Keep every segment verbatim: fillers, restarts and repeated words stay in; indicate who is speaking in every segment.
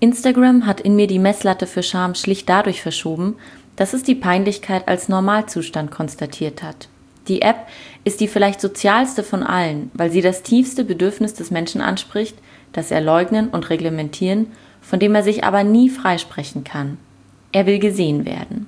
Speaker 1: Instagram hat in mir die Messlatte für Scham schlicht dadurch verschoben, dass es die Peinlichkeit als Normalzustand konstatiert hat. Die App ist die vielleicht sozialste von allen, weil sie das tiefste Bedürfnis des Menschen anspricht, das er leugnen und reglementieren, von dem er sich aber nie freisprechen kann. Er will gesehen werden.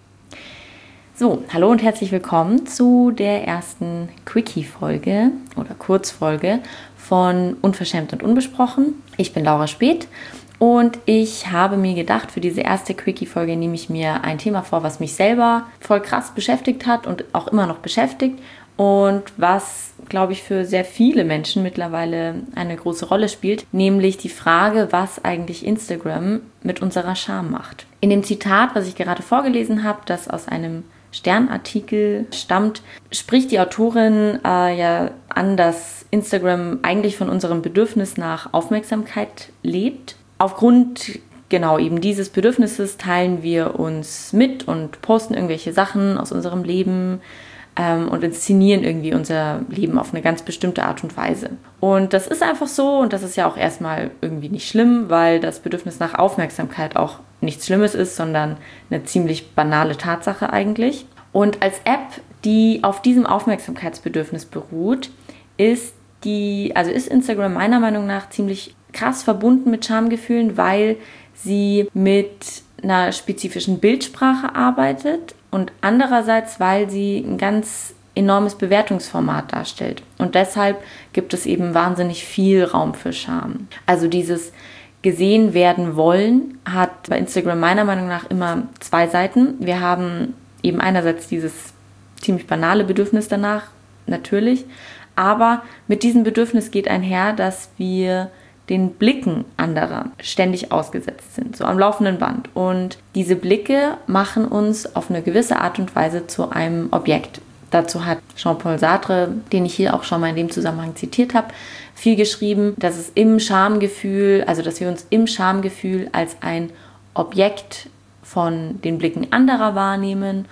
Speaker 1: So, hallo und herzlich willkommen zu der ersten Quickie-Folge oder Kurzfolge von Unverschämt und Unbesprochen. Ich bin Laura Speth und ich habe mir gedacht, für diese erste Quickie-Folge nehme ich mir ein Thema vor, was mich selber voll krass beschäftigt hat und auch immer noch beschäftigt und was, glaube ich, für sehr viele Menschen mittlerweile eine große Rolle spielt, nämlich die Frage, was eigentlich Instagram mit unserer Scham macht. In dem Zitat, was ich gerade vorgelesen habe, das aus einem Stern-Artikel stammt, spricht die Autorin äh, ja an, dass Instagram eigentlich von unserem Bedürfnis nach Aufmerksamkeit lebt. Aufgrund genau eben dieses Bedürfnisses teilen wir uns mit und posten irgendwelche Sachen aus unserem Leben ähm, und inszenieren irgendwie unser Leben auf eine ganz bestimmte Art und Weise. Und das ist einfach so und das ist ja auch erstmal irgendwie nicht schlimm, weil das Bedürfnis nach Aufmerksamkeit auch nichts Schlimmes ist, sondern eine ziemlich banale Tatsache eigentlich. Und als App, die auf diesem Aufmerksamkeitsbedürfnis beruht, ist die, also ist Instagram meiner Meinung nach ziemlich krass verbunden mit Schamgefühlen, weil sie mit einer spezifischen Bildsprache arbeitet und andererseits, weil sie ein ganz enormes Bewertungsformat darstellt. Und deshalb gibt es eben wahnsinnig viel Raum für Scham. Also dieses gesehen werden wollen hat bei Instagram meiner Meinung nach immer zwei Seiten. Wir haben eben einerseits dieses ziemlich banale Bedürfnis danach, natürlich, aber mit diesem Bedürfnis geht einher, dass wir den Blicken anderer ständig ausgesetzt sind, so am laufenden Band. Und diese Blicke machen uns auf eine gewisse Art und Weise zu einem Objekt. Dazu hat Jean-Paul Sartre, den ich hier auch schon mal in dem Zusammenhang zitiert habe, viel geschrieben, dass es im Schamgefühl, also dass wir uns im Schamgefühl als ein Objekt von den Blicken anderer wahrnehmen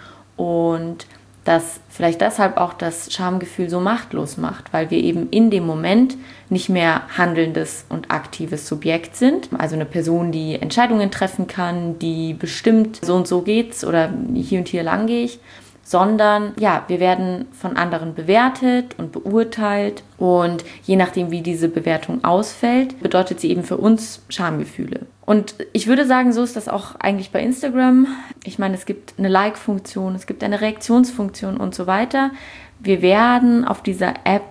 Speaker 1: und dass vielleicht deshalb auch das Schamgefühl so machtlos macht, weil wir eben in dem Moment nicht mehr handelndes und aktives Subjekt sind, also eine Person, die Entscheidungen treffen kann, die bestimmt, so und so geht's oder hier und hier lang gehe ich, sondern ja, wir werden von anderen bewertet und beurteilt und je nachdem, wie diese Bewertung ausfällt, bedeutet sie eben für uns Schamgefühle. Und ich würde sagen, so ist das auch eigentlich bei Instagram. Ich meine, es gibt eine Like-Funktion, es gibt eine Reaktionsfunktion und so weiter. Wir werden auf dieser App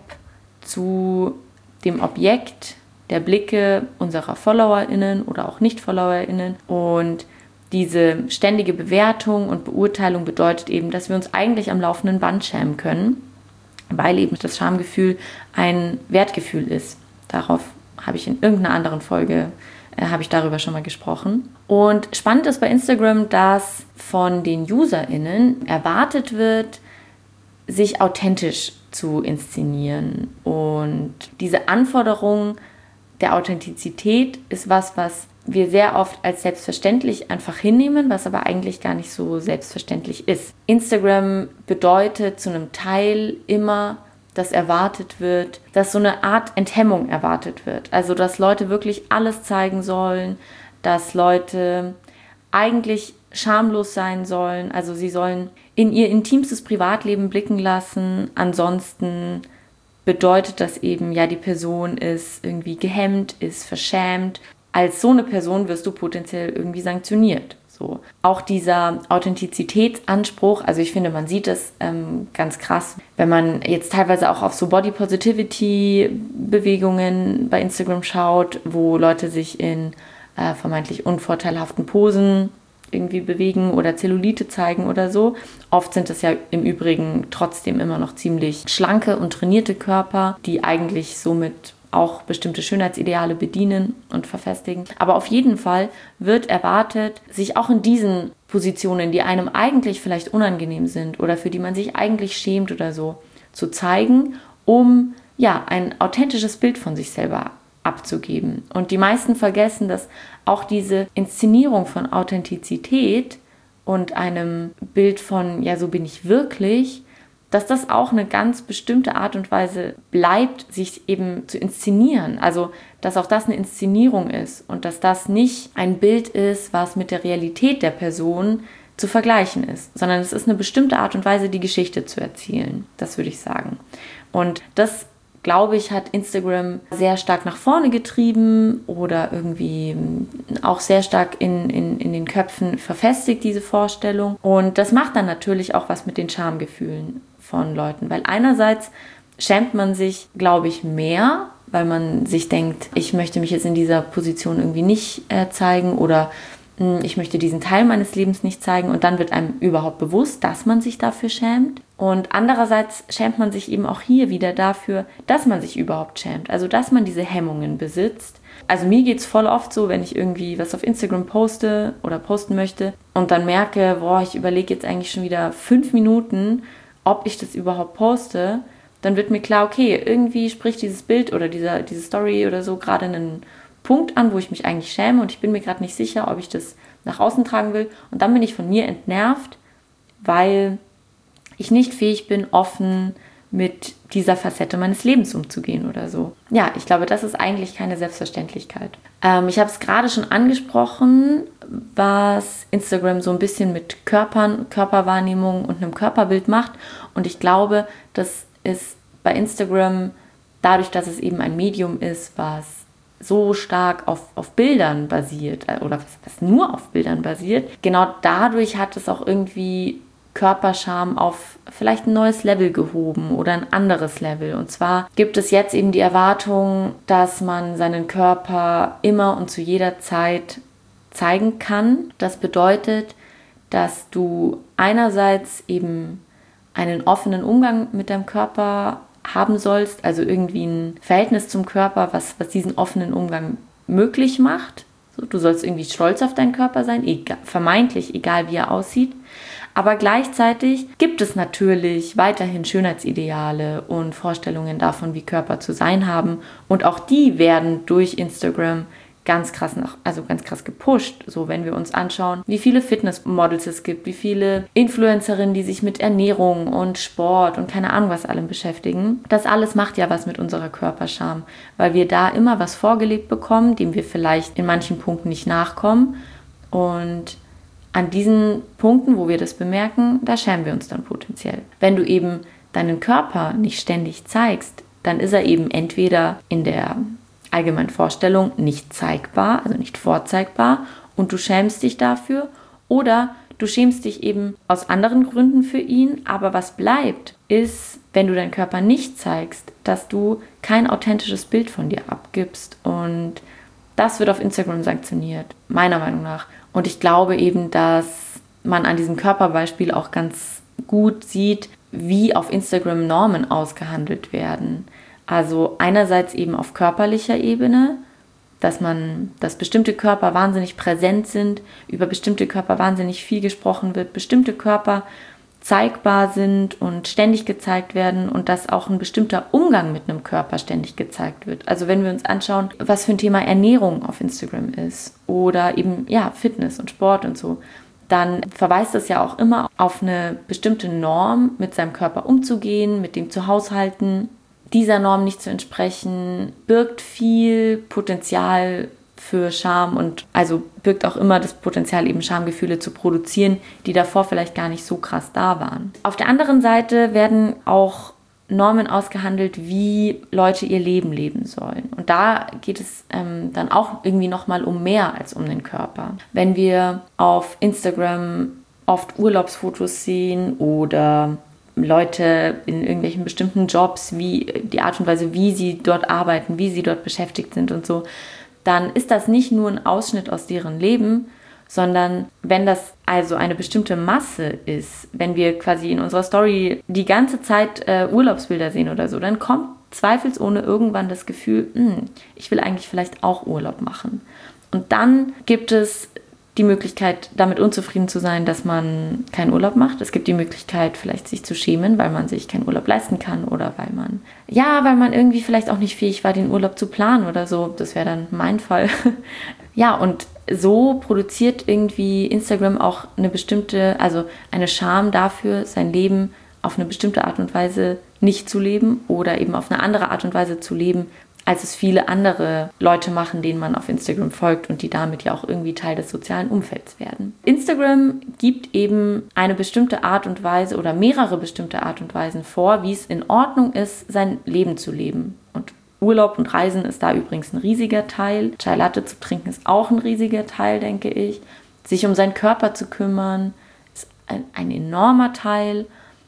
Speaker 1: zu dem Objekt der Blicke unserer FollowerInnen oder auch Nicht-FollowerInnen und diese ständige Bewertung und Beurteilung bedeutet eben, dass wir uns eigentlich am laufenden Band schämen können, weil eben das Schamgefühl ein Wertgefühl ist. Darauf habe ich in irgendeiner anderen Folge, äh, habe ich darüber schon mal gesprochen. Und spannend ist bei Instagram, dass von den UserInnen erwartet wird, sich authentisch zu inszenieren. Und diese Anforderung der Authentizität ist was, was wir sehr oft als selbstverständlich einfach hinnehmen, was aber eigentlich gar nicht so selbstverständlich ist. Instagram bedeutet zu einem Teil immer, dass erwartet wird, dass so eine Art Enthemmung erwartet wird. Also, dass Leute wirklich alles zeigen sollen, dass Leute eigentlich schamlos sein sollen. Also, sie sollen in ihr intimstes Privatleben blicken lassen. Ansonsten bedeutet das eben, ja, die Person ist irgendwie gehemmt, ist verschämt. Als so eine Person wirst du potenziell irgendwie sanktioniert. So. Auch dieser Authentizitätsanspruch, also ich finde, man sieht das ähm, ganz krass, wenn man jetzt teilweise auch auf so Body-Positivity-Bewegungen bei Instagram schaut, wo Leute sich in äh, vermeintlich unvorteilhaften Posen irgendwie bewegen oder Zellulite zeigen oder so. Oft sind das ja im Übrigen trotzdem immer noch ziemlich schlanke und trainierte Körper, die eigentlich somit auch bestimmte Schönheitsideale bedienen und verfestigen. Aber auf jeden Fall wird erwartet, sich auch in diesen Positionen, die einem eigentlich vielleicht unangenehm sind oder für die man sich eigentlich schämt oder so, zu zeigen, um ja ein authentisches Bild von sich selber abzugeben. Und die meisten vergessen, dass auch diese Inszenierung von Authentizität und einem Bild von, ja, so bin ich wirklich, dass das auch eine ganz bestimmte Art und Weise bleibt, sich eben zu inszenieren. Also, dass auch das eine Inszenierung ist und dass das nicht ein Bild ist, was mit der Realität der Person zu vergleichen ist, sondern es ist eine bestimmte Art und Weise, die Geschichte zu erzählen. Das würde ich sagen. Und das, glaube ich, hat Instagram sehr stark nach vorne getrieben oder irgendwie auch sehr stark in, in, in den Köpfen verfestigt, diese Vorstellung. Und das macht dann natürlich auch was mit den Schamgefühlen von Leuten, weil einerseits schämt man sich, glaube ich, mehr, weil man sich denkt, ich möchte mich jetzt in dieser Position irgendwie nicht äh, zeigen oder ich möchte diesen Teil meines Lebens nicht zeigen und dann wird einem überhaupt bewusst, dass man sich dafür schämt. Und andererseits schämt man sich eben auch hier wieder dafür, dass man sich überhaupt schämt. Also, dass man diese Hemmungen besitzt. Also mir geht es voll oft so, wenn ich irgendwie was auf Instagram poste oder posten möchte und dann merke, boah, ich überlege jetzt eigentlich schon wieder fünf Minuten, ob ich das überhaupt poste, dann wird mir klar, okay, irgendwie spricht dieses Bild oder dieser, diese Story oder so gerade einen Punkt an, wo ich mich eigentlich schäme und ich bin mir gerade nicht sicher, ob ich das nach außen tragen will. Und dann bin ich von mir entnervt, weil ich nicht fähig bin, offen mit dieser Facette meines Lebens umzugehen oder so. Ja, ich glaube, das ist eigentlich keine Selbstverständlichkeit. Ähm, ich habe es gerade schon angesprochen, was Instagram so ein bisschen mit Körpern, Körperwahrnehmung und einem Körperbild macht. Und ich glaube, das ist bei Instagram, dadurch, dass es eben ein Medium ist, was so stark auf, auf Bildern basiert oder was, was nur auf Bildern basiert, genau dadurch hat es auch irgendwie Körperscham auf vielleicht ein neues Level gehoben oder ein anderes Level. Und zwar gibt es jetzt eben die Erwartung, dass man seinen Körper immer und zu jeder Zeit zeigen kann. Das bedeutet, dass du einerseits eben einen offenen Umgang mit deinem Körper haben sollst, also irgendwie ein Verhältnis zum Körper, was, was diesen offenen Umgang möglich macht. So, du sollst irgendwie stolz auf deinen Körper sein, egal, vermeintlich, egal wie er aussieht. Aber gleichzeitig gibt es natürlich weiterhin Schönheitsideale und Vorstellungen davon, wie Körper zu sein haben. Und auch die werden durch Instagram ganz krass nach, also ganz krass gepusht. So, wenn wir uns anschauen, wie viele Fitnessmodels es gibt, wie viele Influencerinnen, die sich mit Ernährung und Sport und keine Ahnung was allem beschäftigen. Das alles macht ja was mit unserer Körperscham, weil wir da immer was vorgelebt bekommen, dem wir vielleicht in manchen Punkten nicht nachkommen. Und an diesen Punkten, wo wir das bemerken, da schämen wir uns dann potenziell. Wenn du eben deinen Körper nicht ständig zeigst, dann ist er eben entweder in der allgemeinen Vorstellung nicht zeigbar, also nicht vorzeigbar und du schämst dich dafür oder du schämst dich eben aus anderen Gründen für ihn, aber was bleibt, ist, wenn du deinen Körper nicht zeigst, dass du kein authentisches Bild von dir abgibst und das wird auf Instagram sanktioniert, meiner Meinung nach. Und ich glaube eben, dass man an diesem Körperbeispiel auch ganz gut sieht, wie auf Instagram Normen ausgehandelt werden. Also einerseits eben auf körperlicher Ebene, dass man, dass bestimmte Körper wahnsinnig präsent sind, über bestimmte Körper wahnsinnig viel gesprochen wird, bestimmte Körper zeigbar sind und ständig gezeigt werden und dass auch ein bestimmter Umgang mit einem Körper ständig gezeigt wird. Also wenn wir uns anschauen, was für ein Thema Ernährung auf Instagram ist oder eben ja Fitness und Sport und so, dann verweist es ja auch immer auf eine bestimmte Norm, mit seinem Körper umzugehen, mit dem zu haushalten. Dieser Norm nicht zu entsprechen, birgt viel Potenzial für Scham und also birgt auch immer das Potenzial, eben Schamgefühle zu produzieren, die davor vielleicht gar nicht so krass da waren. Auf der anderen Seite werden auch Normen ausgehandelt, wie Leute ihr Leben leben sollen. Und da geht es ähm, dann auch irgendwie nochmal um mehr als um den Körper. Wenn wir auf Instagram oft Urlaubsfotos sehen oder Leute in irgendwelchen bestimmten Jobs, wie die Art und Weise, wie sie dort arbeiten, wie sie dort beschäftigt sind und so, dann ist das nicht nur ein Ausschnitt aus deren Leben, sondern wenn das also eine bestimmte Masse ist, wenn wir quasi in unserer Story die ganze Zeit äh, Urlaubsbilder sehen oder so, dann kommt zweifelsohne irgendwann das Gefühl, ich will eigentlich vielleicht auch Urlaub machen. Und dann gibt es die Möglichkeit, damit unzufrieden zu sein, dass man keinen Urlaub macht. Es gibt die Möglichkeit, vielleicht sich zu schämen, weil man sich keinen Urlaub leisten kann oder weil man, ja, weil man irgendwie vielleicht auch nicht fähig war, den Urlaub zu planen oder so. Das wäre dann mein Fall. Ja, und so produziert irgendwie Instagram auch eine bestimmte, also eine Scham dafür, sein Leben auf eine bestimmte Art und Weise nicht zu leben oder eben auf eine andere Art und Weise zu leben, als es viele andere Leute machen, denen man auf Instagram folgt und die damit ja auch irgendwie Teil des sozialen Umfelds werden. Instagram gibt eben eine bestimmte Art und Weise oder mehrere bestimmte Art und Weisen vor, wie es in Ordnung ist, sein Leben zu leben. Und Urlaub und Reisen ist da übrigens ein riesiger Teil. Chai Latte zu trinken ist auch ein riesiger Teil, denke ich. Sich um seinen Körper zu kümmern ist ein, ein enormer Teil.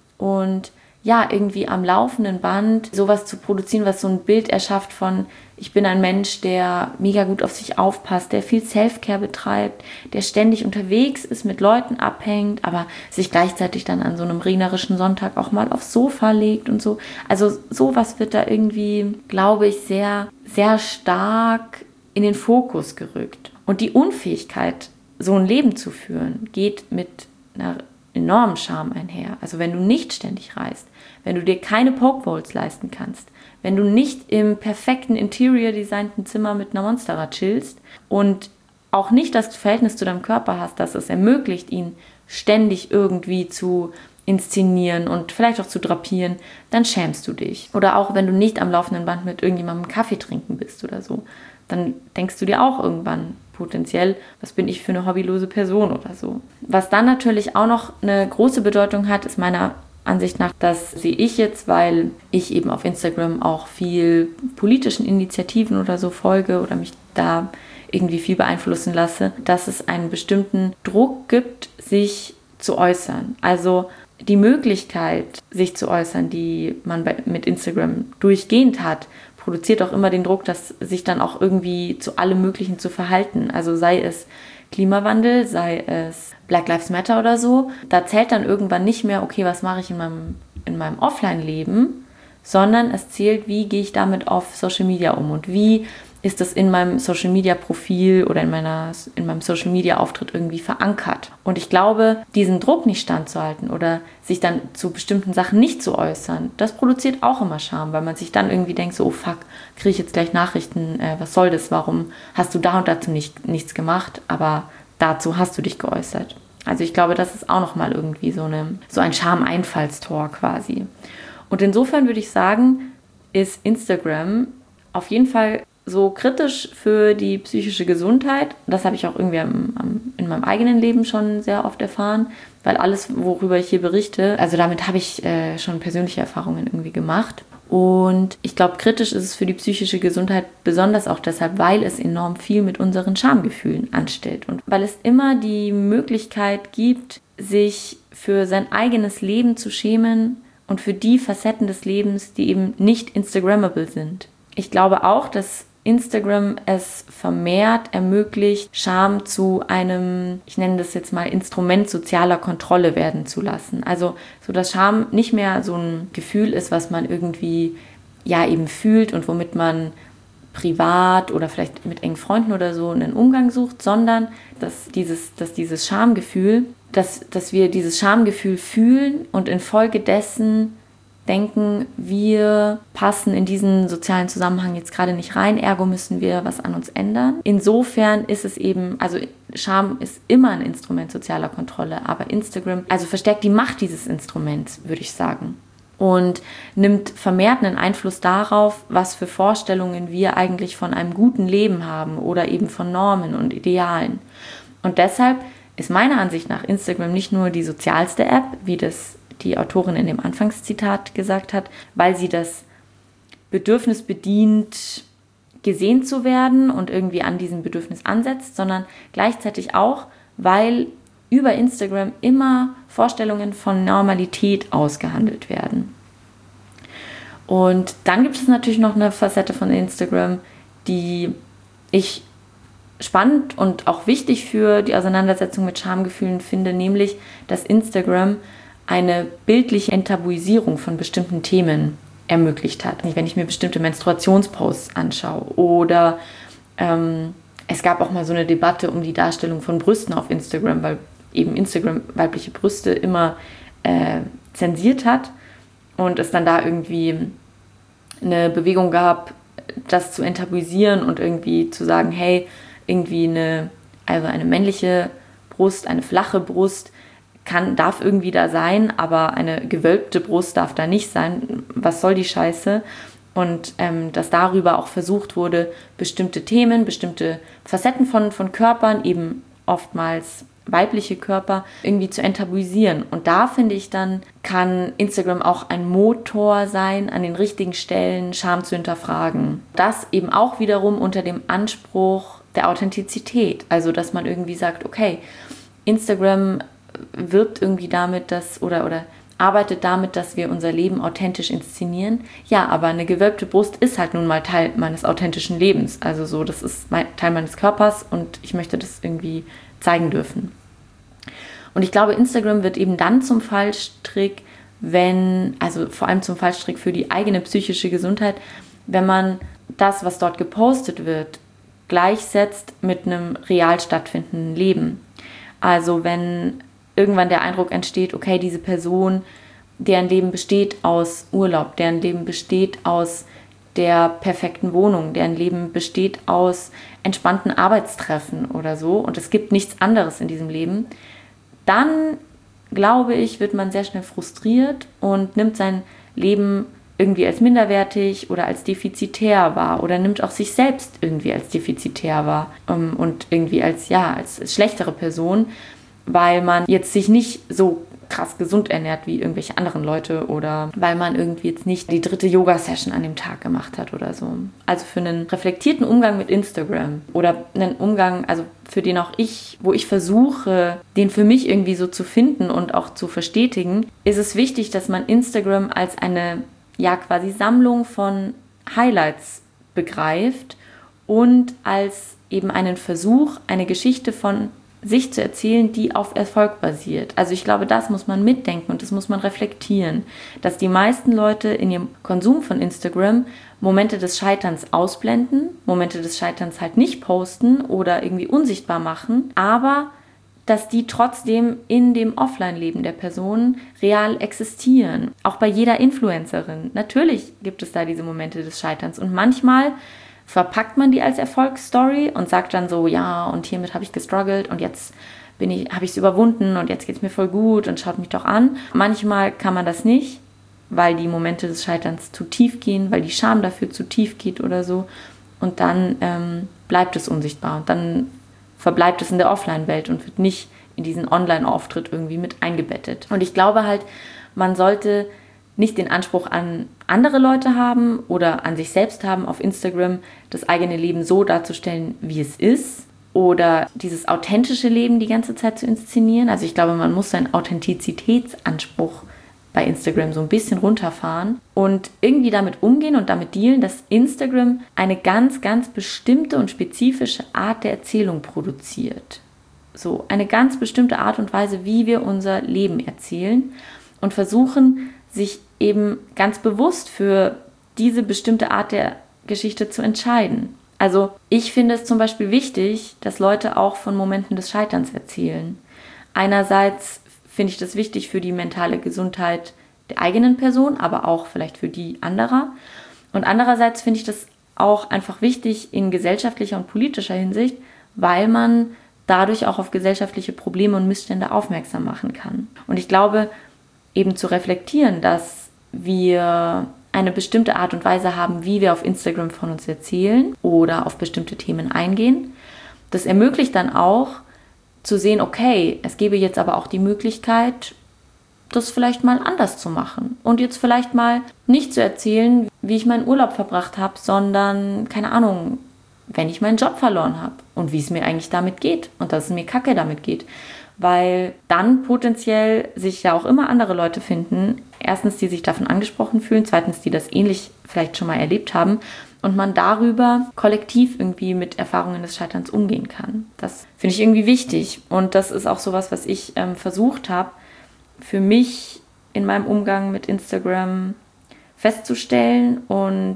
Speaker 1: Und ja, irgendwie am laufenden Band sowas zu produzieren, was so ein Bild erschafft von, ich bin ein Mensch, der mega gut auf sich aufpasst, der viel Self-Care betreibt, der ständig unterwegs ist, mit Leuten abhängt, aber sich gleichzeitig dann an so einem regnerischen Sonntag auch mal aufs Sofa legt und so. Also sowas wird da irgendwie, glaube ich, sehr, sehr stark in den Fokus gerückt. Und die Unfähigkeit, so ein Leben zu führen, geht mit einer enormen Charme einher. Also wenn du nicht ständig reist, wenn du dir keine Pokebowls leisten kannst, wenn du nicht im perfekten Interior-designten Zimmer mit einer Monstera chillst und auch nicht das Verhältnis zu deinem Körper hast, das es ermöglicht, ihn ständig irgendwie zu inszenieren und vielleicht auch zu drapieren, dann schämst du dich. Oder auch wenn du nicht am laufenden Band mit irgendjemandem Kaffee trinken bist oder so, dann denkst du dir auch irgendwann potenziell, was bin ich für eine hobbylose Person oder so. Was dann natürlich auch noch eine große Bedeutung hat, ist meiner Ansicht nach, das sehe ich jetzt, weil ich eben auf Instagram auch viel politischen Initiativen oder so folge oder mich da irgendwie viel beeinflussen lasse, dass es einen bestimmten Druck gibt, sich zu äußern. Also die Möglichkeit, sich zu äußern, die man bei, mit Instagram durchgehend hat, produziert auch immer den Druck, dass sich dann auch irgendwie zu allem Möglichen zu verhalten. Also sei es Klimawandel, sei es Black Lives Matter oder so. Da zählt dann irgendwann nicht mehr, okay, was mache ich in meinem, in meinem Offline-Leben, sondern es zählt, wie gehe ich damit auf Social Media um und wie ist das in meinem Social-Media-Profil oder in, meiner, in meinem Social-Media-Auftritt irgendwie verankert. Und ich glaube, diesen Druck nicht standzuhalten oder sich dann zu bestimmten Sachen nicht zu äußern, das produziert auch immer Scham, weil man sich dann irgendwie denkt, so, oh fuck, kriege ich jetzt gleich Nachrichten, äh, was soll das, warum hast du da und dazu nicht, nichts gemacht, aber dazu hast du dich geäußert. Also ich glaube, das ist auch nochmal irgendwie so, eine, so ein Scham-Einfallstor quasi. Und insofern würde ich sagen, ist Instagram auf jeden Fall so kritisch für die psychische Gesundheit. Das habe ich auch irgendwie am, am, in meinem eigenen Leben schon sehr oft erfahren, weil alles, worüber ich hier berichte, also damit habe ich äh, schon persönliche Erfahrungen irgendwie gemacht. Und ich glaube, kritisch ist es für die psychische Gesundheit besonders auch deshalb, weil es enorm viel mit unseren Schamgefühlen anstellt und weil es immer die Möglichkeit gibt, sich für sein eigenes Leben zu schämen und für die Facetten des Lebens, die eben nicht Instagrammable sind. Ich glaube auch, dass Instagram es vermehrt ermöglicht, Scham zu einem, ich nenne das jetzt mal, Instrument sozialer Kontrolle werden zu lassen. Also so, dass Scham nicht mehr so ein Gefühl ist, was man irgendwie ja eben fühlt und womit man privat oder vielleicht mit engen Freunden oder so einen Umgang sucht, sondern dass dieses, dass dieses Schamgefühl, dass, dass wir dieses Schamgefühl fühlen und infolgedessen denken, wir passen in diesen sozialen Zusammenhang jetzt gerade nicht rein, ergo müssen wir was an uns ändern. Insofern ist es eben, also Scham ist immer ein Instrument sozialer Kontrolle, aber Instagram, also verstärkt die Macht dieses Instruments, würde ich sagen. Und nimmt vermehrt einen Einfluss darauf, was für Vorstellungen wir eigentlich von einem guten Leben haben oder eben von Normen und Idealen. Und deshalb ist meiner Ansicht nach Instagram nicht nur die sozialste App, wie das die Autorin in dem Anfangszitat gesagt hat, weil sie das Bedürfnis bedient, gesehen zu werden und irgendwie an diesem Bedürfnis ansetzt, sondern gleichzeitig auch, weil über Instagram immer Vorstellungen von Normalität ausgehandelt werden. Und dann gibt es natürlich noch eine Facette von Instagram, die ich spannend und auch wichtig für die Auseinandersetzung mit Schamgefühlen finde, nämlich, dass Instagram eine bildliche Enttabuisierung von bestimmten Themen ermöglicht hat. Wenn ich mir bestimmte Menstruationsposts anschaue oder ähm, es gab auch mal so eine Debatte um die Darstellung von Brüsten auf Instagram, weil eben Instagram weibliche Brüste immer äh, zensiert hat und es dann da irgendwie eine Bewegung gab, das zu enttabuisieren und irgendwie zu sagen, hey, irgendwie eine, also eine männliche Brust, eine flache Brust, kann, darf irgendwie da sein, aber eine gewölbte Brust darf da nicht sein. Was soll die Scheiße? Und ähm, dass darüber auch versucht wurde, bestimmte Themen, bestimmte Facetten von, von Körpern, eben oftmals weibliche Körper, irgendwie zu enttabuisieren. Und da finde ich dann, kann Instagram auch ein Motor sein, an den richtigen Stellen Scham zu hinterfragen. Das eben auch wiederum unter dem Anspruch der Authentizität. Also, dass man irgendwie sagt, okay, Instagram wirbt irgendwie damit, dass, oder, oder arbeitet damit, dass wir unser Leben authentisch inszenieren. Ja, aber eine gewölbte Brust ist halt nun mal Teil meines authentischen Lebens. Also so, das ist mein, Teil meines Körpers und ich möchte das irgendwie zeigen dürfen. Und ich glaube, Instagram wird eben dann zum Fallstrick, wenn, also vor allem zum Fallstrick für die eigene psychische Gesundheit, wenn man das, was dort gepostet wird, gleichsetzt mit einem real stattfindenden Leben. Also wenn irgendwann der Eindruck entsteht, okay, diese Person, deren Leben besteht aus Urlaub, deren Leben besteht aus der perfekten Wohnung, deren Leben besteht aus entspannten Arbeitstreffen oder so und es gibt nichts anderes in diesem Leben, dann, glaube ich, wird man sehr schnell frustriert und nimmt sein Leben irgendwie als minderwertig oder als defizitär wahr oder nimmt auch sich selbst irgendwie als defizitär wahr und irgendwie als, ja, als schlechtere Person, weil man jetzt sich nicht so krass gesund ernährt wie irgendwelche anderen Leute oder weil man irgendwie jetzt nicht die dritte Yoga-Session an dem Tag gemacht hat oder so. Also für einen reflektierten Umgang mit Instagram oder einen Umgang, also für den auch ich, wo ich versuche, den für mich irgendwie so zu finden und auch zu verstetigen, ist es wichtig, dass man Instagram als eine, ja, quasi Sammlung von Highlights begreift und als eben einen Versuch, eine Geschichte von sich zu erzählen, die auf Erfolg basiert. Also ich glaube, das muss man mitdenken und das muss man reflektieren, dass die meisten Leute in ihrem Konsum von Instagram Momente des Scheiterns ausblenden, Momente des Scheiterns halt nicht posten oder irgendwie unsichtbar machen, aber dass die trotzdem in dem Offline-Leben der Person real existieren. Auch bei jeder Influencerin. Natürlich gibt es da diese Momente des Scheiterns und manchmal verpackt man die als Erfolgsstory und sagt dann so, ja, und hiermit habe ich gestruggelt und jetzt bin ich, habe ich es überwunden und jetzt geht es mir voll gut und schaut mich doch an. Manchmal kann man das nicht, weil die Momente des Scheiterns zu tief gehen, weil die Scham dafür zu tief geht oder so. Und dann ähm, bleibt es unsichtbar und dann verbleibt es in der Offline-Welt und wird nicht in diesen Online-Auftritt irgendwie mit eingebettet. Und ich glaube halt, man sollte nicht den Anspruch an andere Leute haben oder an sich selbst haben, auf Instagram das eigene Leben so darzustellen, wie es ist oder dieses authentische Leben die ganze Zeit zu inszenieren. Also ich glaube, man muss seinen Authentizitätsanspruch bei Instagram so ein bisschen runterfahren und irgendwie damit umgehen und damit dealen, dass Instagram eine ganz, ganz bestimmte und spezifische Art der Erzählung produziert. So eine ganz bestimmte Art und Weise, wie wir unser Leben erzählen und versuchen, sich eben ganz bewusst für diese bestimmte Art der Geschichte zu entscheiden. Also ich finde es zum Beispiel wichtig, dass Leute auch von Momenten des Scheiterns erzählen. Einerseits finde ich das wichtig für die mentale Gesundheit der eigenen Person, aber auch vielleicht für die anderer. Und andererseits finde ich das auch einfach wichtig in gesellschaftlicher und politischer Hinsicht, weil man dadurch auch auf gesellschaftliche Probleme und Missstände aufmerksam machen kann. Und ich glaube, eben zu reflektieren, dass wir eine bestimmte Art und Weise haben, wie wir auf Instagram von uns erzählen oder auf bestimmte Themen eingehen. Das ermöglicht dann auch zu sehen, okay, es gäbe jetzt aber auch die Möglichkeit, das vielleicht mal anders zu machen und jetzt vielleicht mal nicht zu erzählen, wie ich meinen Urlaub verbracht habe, sondern, keine Ahnung, wenn ich meinen Job verloren habe und wie es mir eigentlich damit geht und dass es mir kacke damit geht. Weil dann potenziell sich ja auch immer andere Leute finden, erstens, die sich davon angesprochen fühlen, zweitens, die das ähnlich vielleicht schon mal erlebt haben und man darüber kollektiv irgendwie mit Erfahrungen des Scheiterns umgehen kann. Das finde ich irgendwie wichtig und das ist auch sowas, was ich ähm, versucht habe, für mich in meinem Umgang mit Instagram festzustellen und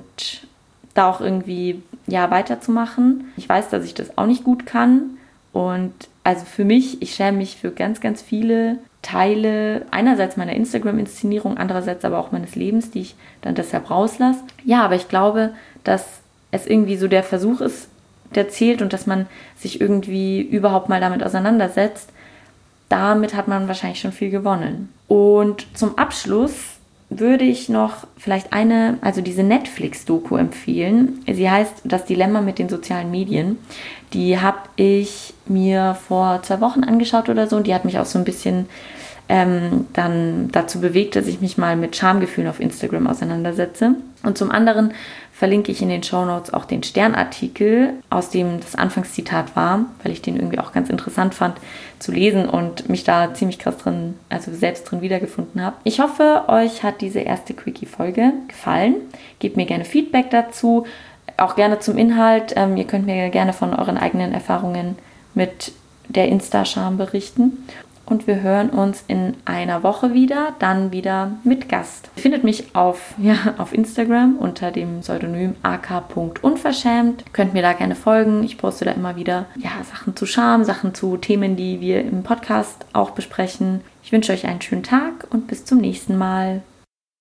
Speaker 1: da auch irgendwie ja weiterzumachen. Ich weiß, dass ich das auch nicht gut kann und also für mich, ich schäme mich für ganz, ganz viele Teile, einerseits meiner Instagram-Inszenierung, andererseits aber auch meines Lebens, die ich dann deshalb rauslasse. Ja, aber ich glaube, dass es irgendwie so der Versuch ist, der zählt und dass man sich irgendwie überhaupt mal damit auseinandersetzt, damit hat man wahrscheinlich schon viel gewonnen. Und zum Abschluss würde ich noch vielleicht eine, also diese Netflix-Doku empfehlen. Sie heißt Das Dilemma mit den sozialen Medien. Die habe ich mir vor zwei Wochen angeschaut oder so. Und die hat mich auch so ein bisschen ähm, dann dazu bewegt, dass ich mich mal mit Schamgefühlen auf Instagram auseinandersetze. Und zum anderen verlinke ich in den Shownotes auch den Stern-Artikel, aus dem das Anfangszitat war, weil ich den irgendwie auch ganz interessant fand zu lesen und mich da ziemlich krass drin, also selbst drin wiedergefunden habe. Ich hoffe, euch hat diese erste Quickie-Folge gefallen. Gebt mir gerne Feedback dazu, auch gerne zum Inhalt. Ähm, ihr könnt mir gerne von euren eigenen Erfahrungen mit der Insta-Scham berichten. Und wir hören uns in einer Woche wieder, dann wieder mit Gast. Ihr findet mich auf, ja, auf Instagram unter dem Pseudonym a k punkt unverschämt. Könnt mir da gerne folgen. Ich poste da immer wieder ja, Sachen zu Scham, Sachen zu Themen, die wir im Podcast auch besprechen. Ich wünsche euch einen schönen Tag und bis zum nächsten Mal.